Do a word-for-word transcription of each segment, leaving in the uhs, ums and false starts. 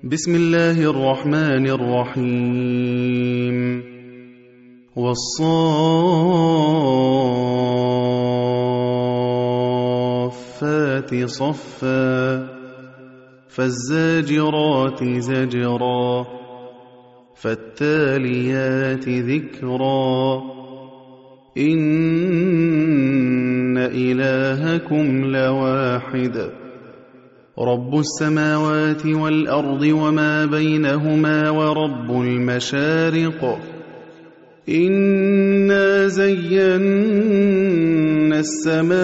بسم الله الرحمن الرحيم والصافات صفا فالزاجرات زجرا فالتاليات ذكرا إن إلهكم لواحد رب السماوات والأرض وما بينهما ورب المشارق إنا زينا السماء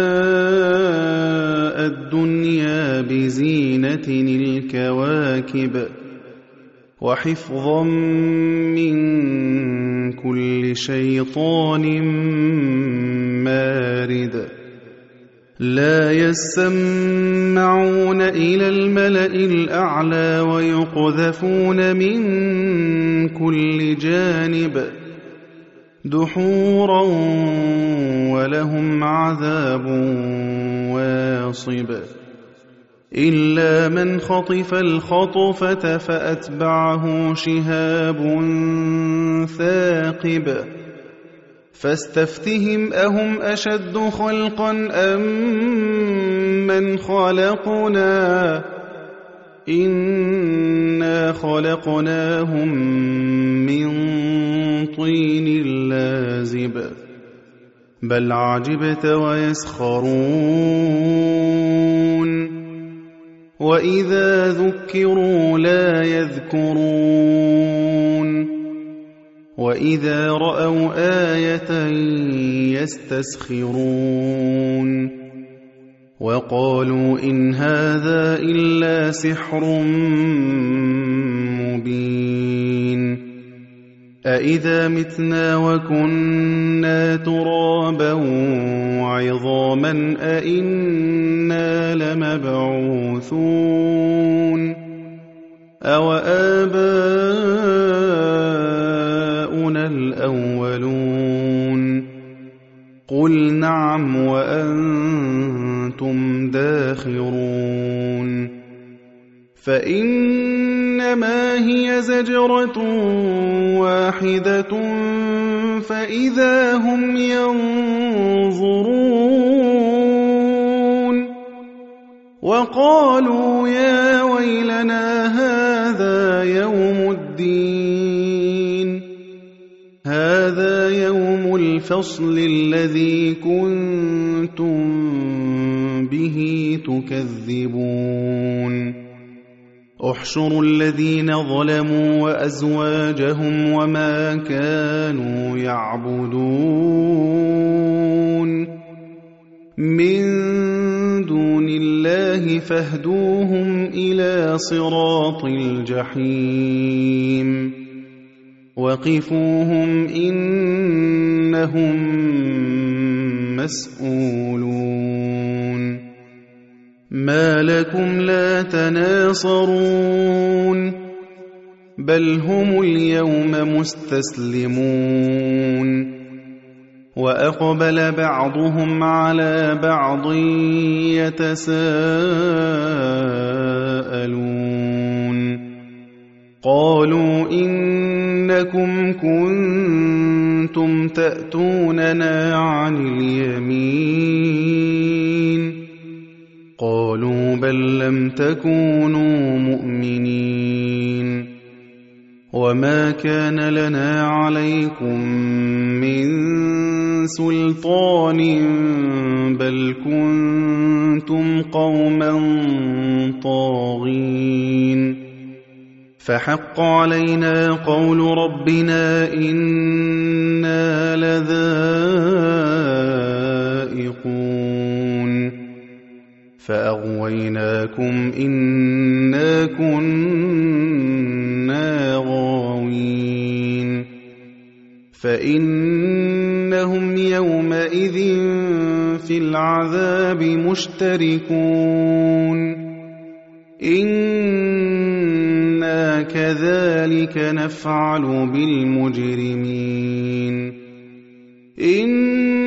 الدنيا بزينة الكواكب وحفظا من كل شيطان مارد لا يسمعون إلى الملأ الأعلى ويقذفون من كل جانب دحورا ولهم عذاب واصب إلا من خطف الخطفة فأتبعه شهاب ثاقب فاستفتهم أهم أشد خلقا أم من خلقنا إنا خلقناهم من طين لازب بل عجبت ويسخرون وإذا ذكروا لا يذكرون وإذا رأوا آية يستسخرون وقالوا إن هذا إلا سحر مبين أإذا متنا وكنا ترابا وعظاما أإنا لمبعوثون أو آباؤنا الأولون قل نعم وأنتم داخرون فإنما هي زجرة واحدة فإذا هم ينظرون وقالوا يا ويلنا هذا يوم الدين هذا يوم الفصل الذي كنتم به تكذبون احشروا الذين ظلموا وأزواجهم وما كانوا يعبدون من دون الله فاهدوهم إلى صراط الجحيم وقفوهم إنهم مسؤولون ما لكم لا تناصرون بل هم اليوم مستسلمون وأقبل بعضهم على بعض يتساءلون قالوا إنكم كنتم تأتوننا عن اليمين قالوا بل لم تكونوا مؤمنين وما كان لنا عليكم من سلطان بل كنتم قوما طاغين فحق علينا قول ربنا إنا لذائقون فأغويناكم إنا كنا غاوين فإنهم يومئذ في العذاب مشتركون إنا كذلك نفعل بالمجرمين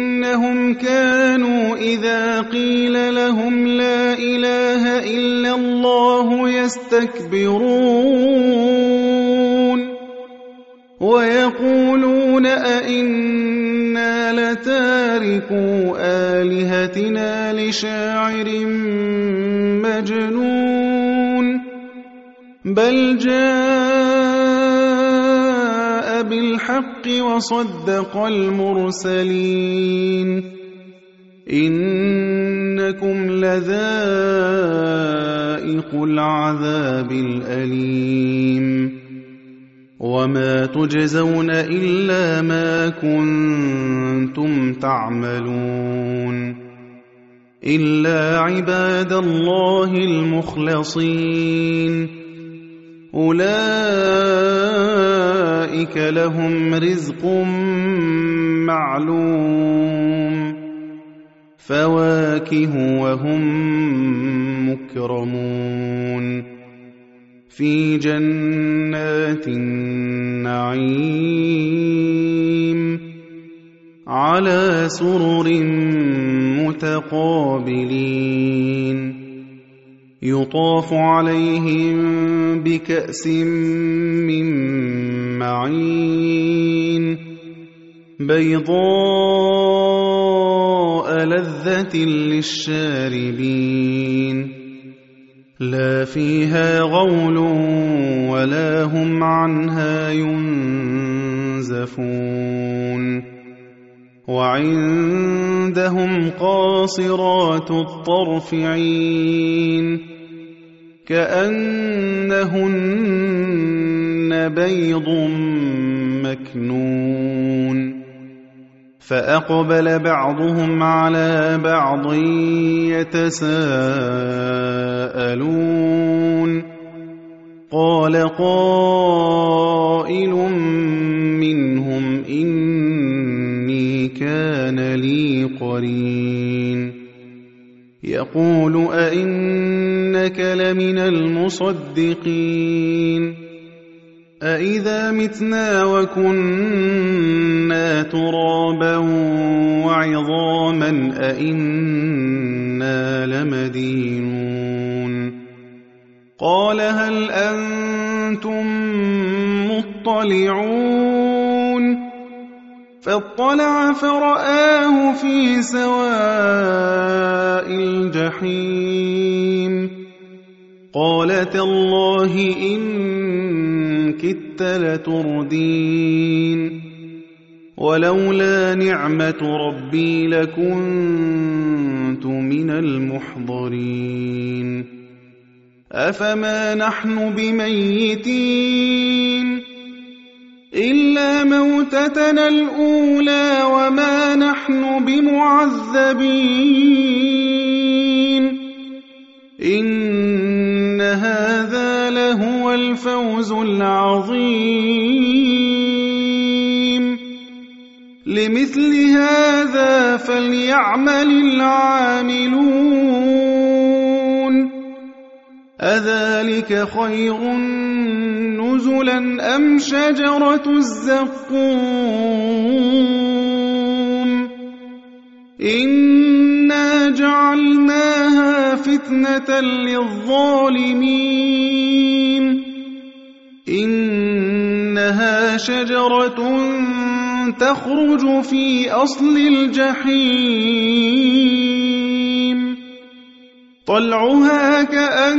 إنهم كانوا إذا قيل لهم لا إله إلا الله الله يستكبرون ويقولون أئنا لتاركو آلهتنا لشاعر مجنون بل جاء بالحق وصدق المرسلين إنكم لذائق العذاب الأليم وما تجزون إلا ما كنتم تعملون إلا عباد الله المخلصين أولئك لهم رزق معلوم فواكه وهم مكرمون في جنات النعيم على سرر متقابلين يطاف عليهم بكأس من معين بيضاء لذة للشاربين لا فيها غول ولا هم عنها ينزفون وعندهم قاصرات الطرف عين كأنهن بيض مكنون فأقبل بعضهم على بعض يتساءلون قال قائل منهم إني كان لي قرين يقول أئنك لمن المصدقين أئذا متنا وكنا ترابا وعظاما أئنا لمدينون قال هل أنتم مطلعون فاطلع فرآه في سواء الجحيم قال تالله إن كدت لتردين ولولا نعمة ربي لكنت من المحضرين أفما نحن بميتين إلا موتتنا الأولى وما نحن بمعذبين إن هذا لهو الفوز العظيم لمثل هذا فليعمل العاملون أذلك خير نزلا أم شجرة الزقوم إنا جعلناها فتنة للظالمين إنها شجرة تخرج في أصل الجحيم طلعها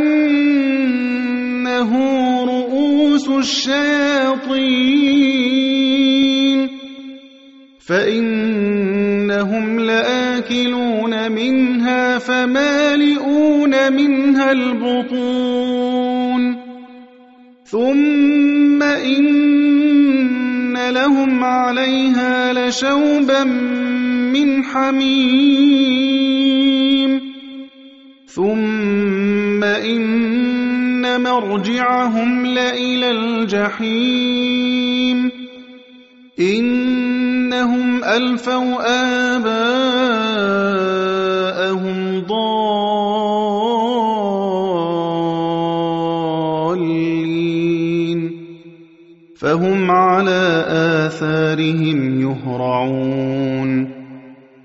كأنه رؤوس الشياطين فإنهم لآكلون منها فمالئون منها البطون ثم إن لهم عليها لشوبا من حميم ثم إن مرجعهم لإلى الجحيم إنهم ألفوا آباءهم ضالين فهم على آثارهم يهرعون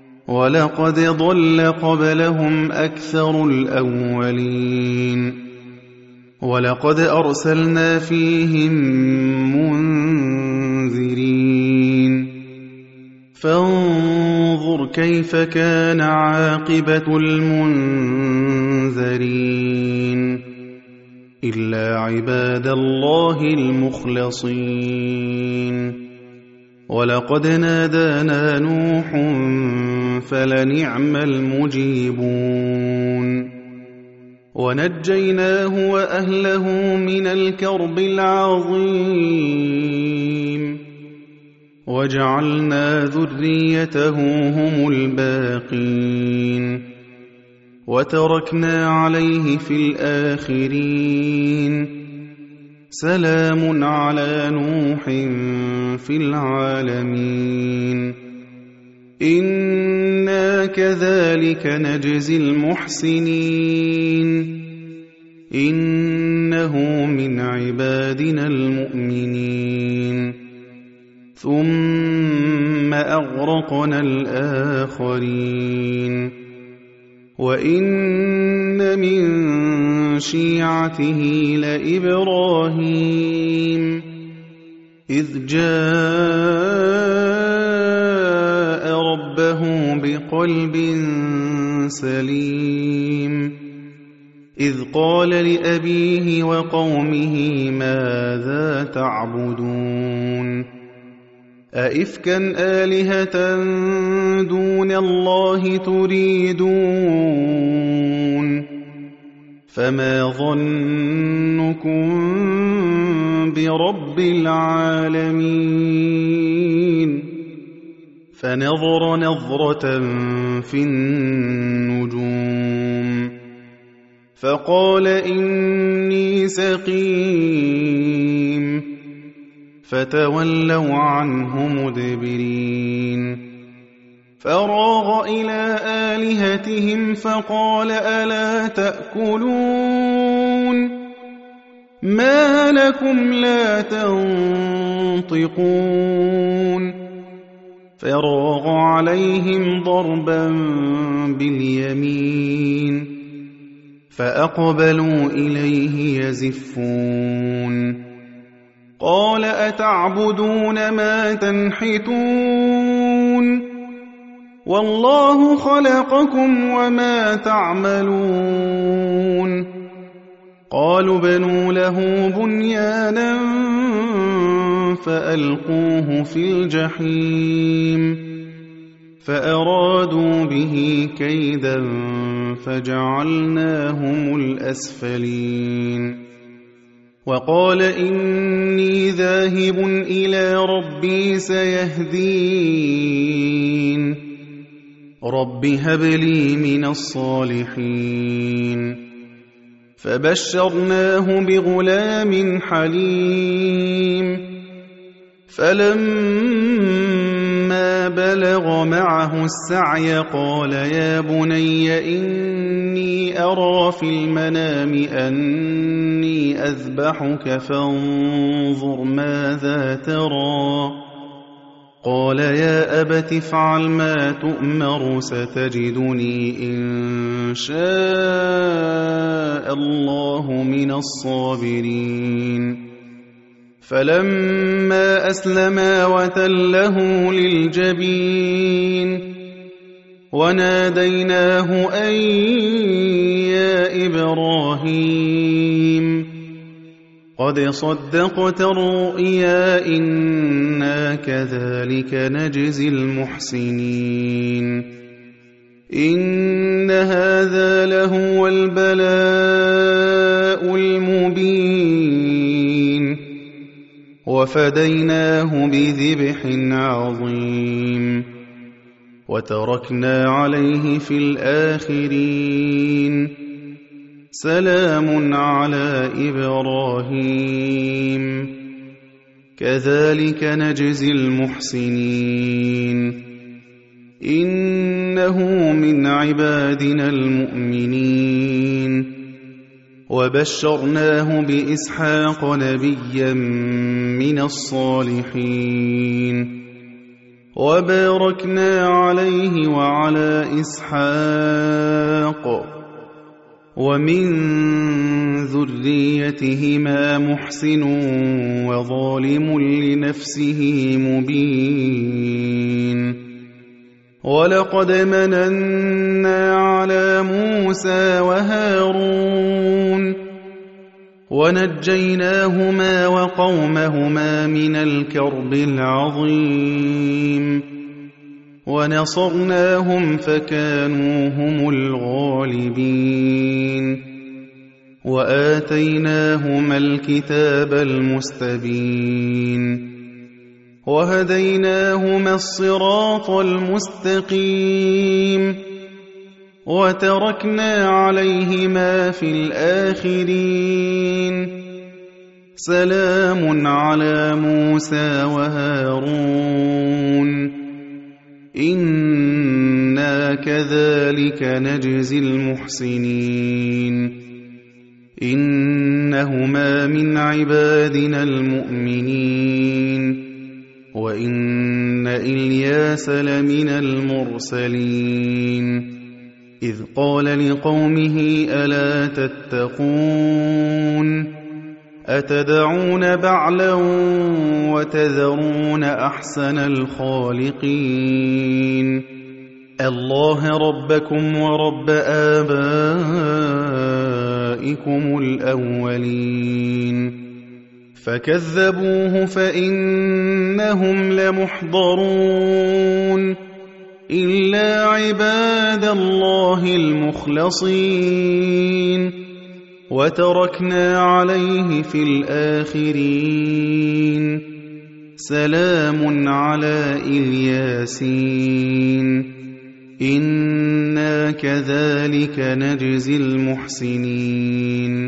ولقد ضل قبلهم أكثر الأولين وَلَقَدْ أَرْسَلْنَا فِيهِم مُّنذِرِينَ فَانظُرْ كَيْفَ كَانَ عَاقِبَةُ الْمُنذَرِينَ إِلَّا عِبَادَ اللَّهِ الْمُخْلَصِينَ وَلَقَدْ نَادَانَا نُوحٌ فَلَنِعْمَ الْمُجِيبُونَ وَنَجَّيْنَاهُ وَأَهْلَهُ مِنَ الْكَرْبِ الْعَظِيمِ وَجَعَلْنَا ذُرِّيَّتَهُ هُمُ الْبَاقِينَ وَتَرَكْنَا عَلَيْهِ فِي الْآخِرِينَ سَلَامٌ عَلَى نُوحٍ فِي الْعَالَمِينَ إِنَّا كَذَلِكَ نَجْزِي الْمُحْسِنِينَ إِنَّهُ مِنْ عِبَادِنَا الْمُؤْمِنِينَ ثُمَّ أَغْرَقْنَا الْآخَرِينَ وَإِنَّ مِن شِيعَتِهِ لَإِبْرَاهِيمَ إِذْ جَاءَ رَبَّهُ بِقَلْبٍ سَلِيمٍ إِذْ قَالَ لِأَبِيهِ وَقَوْمِهِ مَاذَا تَعْبُدُونَ أَئِفْكًا آلِهَةً دُونَ اللَّهِ تُرِيدُونَ فَمَا ظَنُّكُم بِرَبِّ الْعَالَمِينَ فَنَظَرَ نَظْرَةً فِي النُّجُومِ فَقَالَ إِنِّي سَقِيمٌ فَتَوَلَّوْا عَنْهُ مُدْبِرِينَ فَرَاغَ إِلَىٰ آلِهَتِهِمْ فَقَالَ أَلَا تَأْكُلُونَ مَا لَكُمْ لَا تَنطِقُونَ فَرَاغَ عَلَيْهِمْ ضَرْبًا بِالْيَمِينِ فَأَقْبَلُوا إِلَيْهِ يَزِفُّونَ قَالَ أَتَعْبُدُونَ مَا تَنْحِتُونَ وَاللَّهُ خَلَقَكُمْ وَمَا تَعْمَلُونَ قَالُوا ابْنُوا لَهُ بُنْيَانًا فَأَلْقُوهُ فِي الْجَحِيمِ فَأَرَادُوا بِهِ كَيْدًا فَجَعَلْنَاهُمُ الْأَسْفَلِينَ وَقَالَ إِنِّي ذَاهِبٌ إِلَىٰ رَبِّي سَيَهْدِينِ رَبِّ هَبْ لِي مِنَ الصَّالِحِينَ فَبَشَّرْنَاهُ بِغُلَامٍ حَلِيمٍ فَلَمَّا بَلَغَ مَعَهُ السَّعْيَ قَالَ يَا بُنَيَّ إِنِّي أَرَىٰ فِي الْمَنَامِ أَنِّي أَذْبَحُكَ فَانظُرْ مَاذَا تَرَىٰ قَالَ يَا أَبَتِ افْعَلْ مَا تُؤْمَرُ سَتَجِدُنِي إِن شَاءَ اللَّهُ مِنَ الصَّابِرِينَ فَلَمَّا أَسْلَمَا وَتَلَّهُ لِلْجَبِينِ وَنَادَيْنَاهُ أَن يَا إِبْرَاهِيمُ قَدْ صَدَّقْتَ الرُّؤْيَا إِنَّا كَذَٰلِكَ نَجْزِي الْمُحْسِنِينَ إِنَّ هَٰذَا لَهُوَ الْبَلَاءُ الْمُبِينُ وَفَدَيْنَاهُ بِذِبْحٍ عَظِيمٍ وَتَرَكْنَا عَلَيْهِ فِي الْآخِرِينَ سَلَامٌ عَلَىٰ إِبْرَاهِيمَ كَذَٰلِكَ نَجْزِي الْمُحْسِنِينَ إِنَّهُ مِنْ عِبَادِنَا الْمُؤْمِنِينَ وَبَشَّرْنَاهُ بِإِسْحَاقَ نَبِيًّا مِّنَ الصَّالِحِينَ وَبَارَكْنَا عَلَيْهِ وَعَلَىٰ إِسْحَاقَ ومن ذريتهما محسن وظالم لنفسه مبين ولقد مننا على موسى وهارون ونجيناهما وقومهما من الكرب العظيم ونصرناهم فكانوا هم الغالبين وآتيناهما الكتاب المستبين وهديناهما الصراط المستقيم وتركنا عليهما في الآخرين سلام على موسى وهارون إنا كذلك نجزي المحسنين إنهما من عبادنا المؤمنين وإن إلياس لمن المرسلين إذ قال لقومه ألا تتقون أتدعون بعلا وتذرون أحسن الخالقين الله ربكم ورب آبائكم الأولين فكذبوه فإنهم لمحضرون إلا عباد الله المخلصين وتركنا عليه في الآخرين سلام على إلياسين إنا كذلك نجزي المحسنين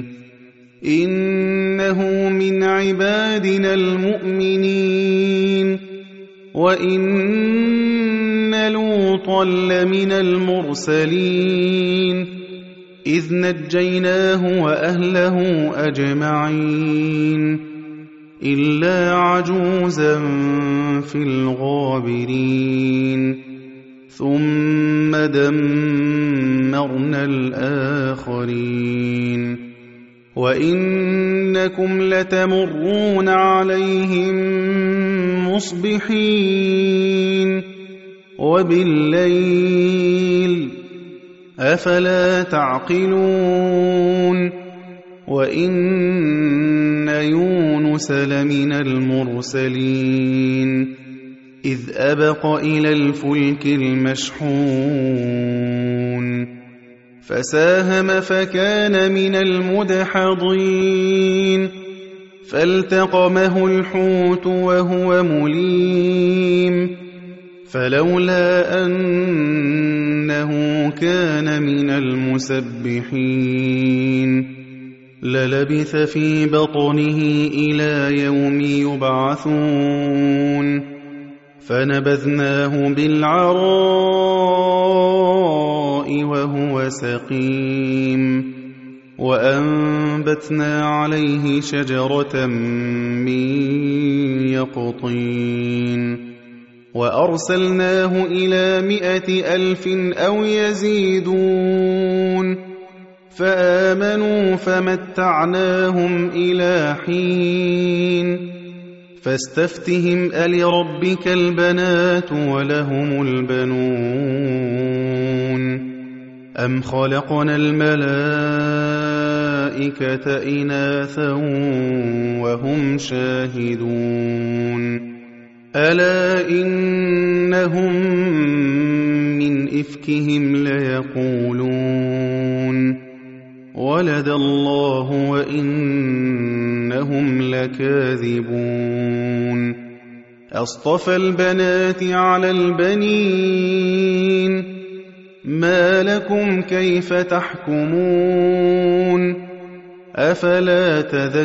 إنه من عبادنا المؤمنين وإن لوطا لمن المرسلين إذ نجيناه وأهله أجمعين إلا عجوزا في الغابرين ثم دمرنا الآخرين وإنكم لتمرون عليهم مصبحين وبالليل أفلا تعقلون وإن يونس لمن المرسلين إذ أبق إلى الفلك المشحون فساهم فكان من المدحضين فالتقمه الحوت وهو مليم فلولا أنه كان من المسبحين للبث في بطنه إلى يوم يبعثون فنبذناه بالعراء وهو سقيم وأنبتنا عليه شجرة من يقطين وأرسلناه إلى مائة ألف أو يزيدون فآمنوا فمتعناهم إلى حين فاستفتهم ألربك البنات ولهم البنون أم خلقنا الملائكة إناثا وهم شاهدون ألا إنهم من إفكهم ليقولون ولد الله وإنهم لكاذبون أصطفى البنات على البنين ما لكم كيف تحكمون أفلا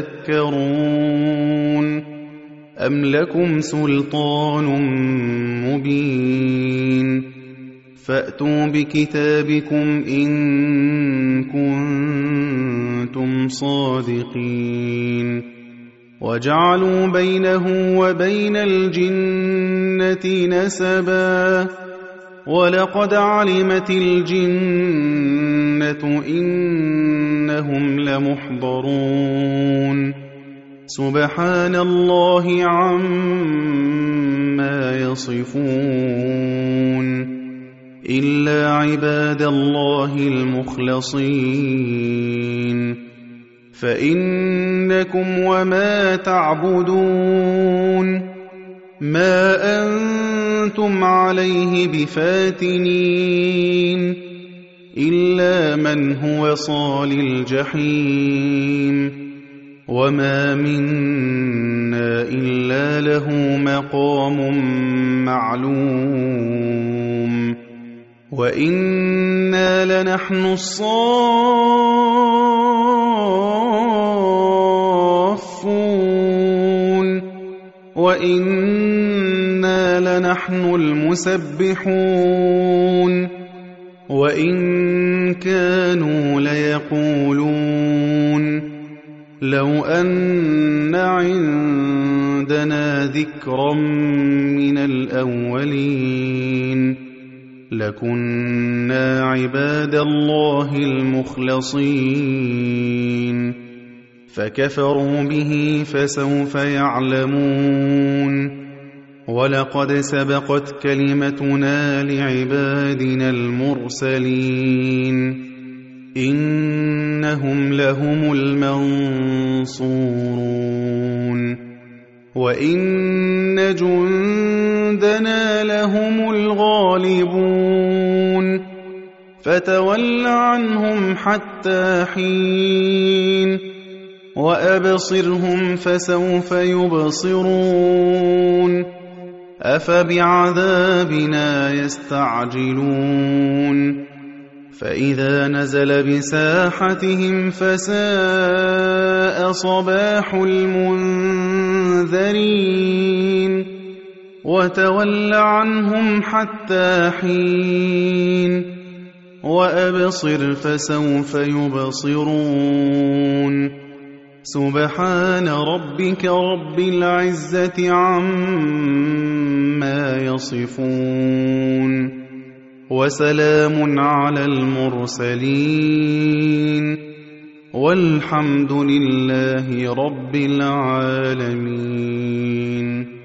تذكرون أم لكم سلطان مبين فأتوا بكتابكم إن كنتم صادقين وجعلوا بينه وبين الجنة نسبا وَلَقَدْ عَلِمَتِ الْجِنَّةُ إِنَّهُمْ لَمُحْضَرُونَ سُبْحَانَ اللَّهِ عَمَّا يَصِفُونَ إِلَّا عِبَادَ اللَّهِ الْمُخْلَصِينَ فَإِنَّكُمْ وَمَا تَعْبُدُونَ مَا أَنتُمْ عَلَيْهِ بِفَاتِنِينَ إِلَّا مَنْ هُوَ صَالِ الْجَحِيمِ وَمَا مِنَّا إِلَّا لَهُ مَقَامٌ مَّعْلُومٌ وَإِنَّا لَنَحْنُ الصَّافُّونَ وَإِنَّا لَنَحْنُ الْمُسَبِّحُونَ وَإِن كَانُوا لَيَقُولُونَ لَوْ أَنَّ عِندَنَا ذِكْرًا مِّنَ الْأَوَّلِينَ لَكُنَّا عِبَادَ اللَّهِ الْمُخْلَصِينَ فَكَفَرُوا بِهِ فَسَوْفَ يَعْلَمُونَ وَلَقَدْ سَبَقَتْ كَلِمَتُنَا لِعِبَادِنَا الْمُرْسَلِينَ إِنَّهُمْ لَهُمُ الْمَنصُورُونَ وَإِنَّ جُندَنَا لَهُمُ الْغَالِبُونَ فَتَوَلَّ عَنْهُمْ حَتَّىٰ حِينٍ وَأَبْصِرْهُمْ فَسَوْفَ يُبْصِرُونَ أَفَبِعَذَابِنَا يَسْتَعْجِلُونَ فَإِذَا نَزَلَ بِسَاحَتِهِمْ فَسَاءَ صَبَاحُ الْمُنذَرِينَ وَتَوَلَّ عَنْهُمْ حَتَّىٰ حِينٍ وَأَبْصِرْ فَسَوْفَ يُبْصِرُونَ سُبْحَانَ رَبِّكَ رَبِّ الْعِزَّةِ عَمَّا يَصِفُونَ وَسَلَامٌ عَلَى الْمُرْسَلِينَ وَالْحَمْدُ لِلَّهِ رَبِّ الْعَالَمِينَ.